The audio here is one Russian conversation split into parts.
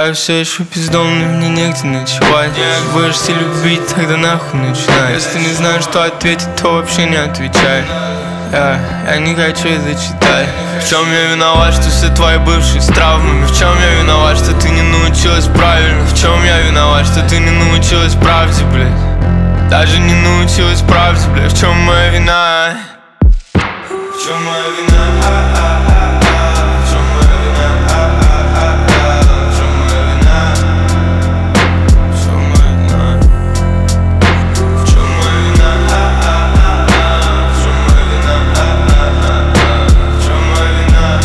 Я все еще пиздом, но мне негде ночевать. Будешь любить, тогда нахуй начинай. Если не знаешь, что ответить, то вообще не отвечай. Я не хочу это читать. В чем я виноват, что все твои бывшие с травмами? В чем я виноват, что ты не научилась правильно? В чем я виноват, что ты не научилась правде, блядь? Даже не научилась правде, блядь. В чем моя вина? В чем моя вина? В чем моя вина? В чем моя вина? В чем моя вина? В чем моя вина? В чем моя вина? В чем моя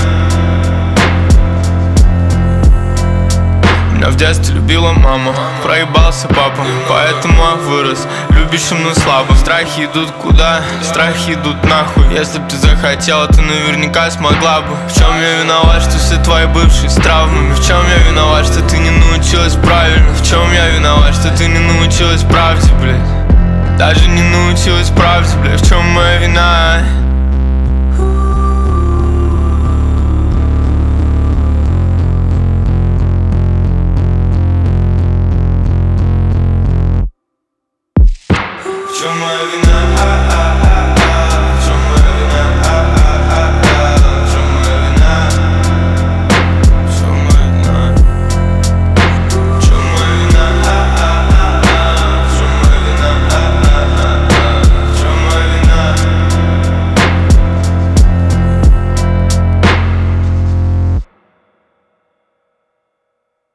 вина? Меня в детстве любила мама, проебался папа, поэтому я вырос любящим, но слабо. Страхи идут куда? Страхи идут нахуй. Если б ты захотела, ты наверняка смогла бы. В чем я виноват, что все твои бывшие с травмами? В чем я виноват, что ты не научилась правильно? В чем я виноват, что ты не научилась правде, блядь? Даже не научилась правде, блядь. В чем моя вина? В чем моя вина?